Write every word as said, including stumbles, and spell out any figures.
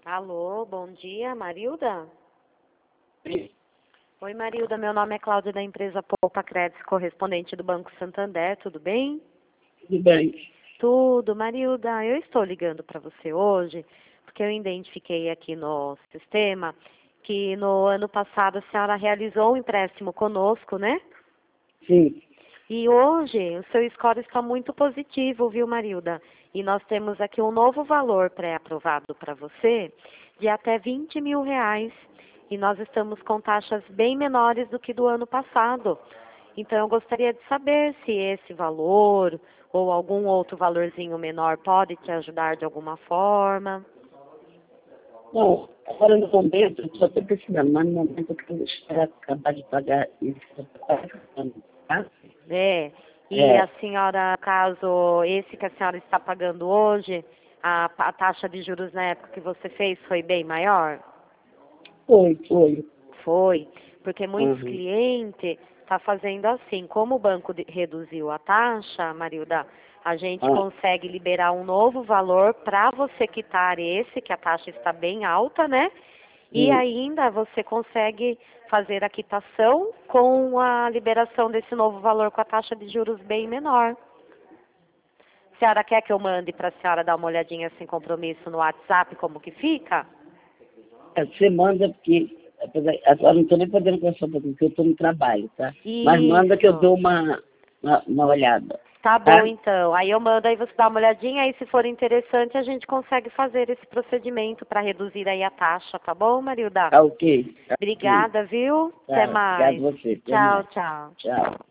Alô, bom dia, Marilda? Sim. Oi, Marilda, meu nome é Cláudia da empresa Poupa Crédito, correspondente do Banco Santander, tudo bem? Tudo bem. Tudo, Marilda, eu estou ligando para você hoje, porque eu identifiquei aqui no sistema que no ano passado a senhora realizou um empréstimo conosco, né? Sim. E hoje o seu score está muito positivo, viu, Marilda? E nós temos aqui um novo valor pré-aprovado para você de até vinte mil reais. E nós estamos com taxas bem menores do que do ano passado. Então eu gostaria de saber se esse valor ou algum outro valorzinho menor pode te ajudar de alguma forma. Bom, agora no momento, eu só estou precisando, mas no momento eu quero esperar acabar de pagar isso, tá? É. E É, a senhora, caso esse que a senhora está pagando hoje, a, a taxa de juros na época que você fez foi bem maior? foi, foi. Foi, porque muitos Uhum. clientes estão fazendo assim, como o banco de- reduziu a taxa, Marilda, a gente Ah, consegue liberar um novo valor para você quitar esse, que a taxa está bem alta, né? E sim. ainda você consegue fazer a quitação com a liberação desse novo valor com a taxa de juros bem menor. A senhora quer que eu mande para a senhora dar uma olhadinha sem compromisso no WhatsApp como que fica? É, você manda, porque apesar- agora não estou nem podendo conversar porque eu estou no trabalho, tá? Mas manda que eu Isso. dou uma, uma, uma olhada, Tá bom, tá? então. Aí eu mando, aí você dá uma olhadinha, aí se for interessante a gente consegue fazer esse procedimento para reduzir aí a taxa, tá bom, Marilda? Tá ok? Tá ok. Obrigada, viu? Até Tá, obrigado mais. a você. Até Tchau, mais. tchau. Tchau.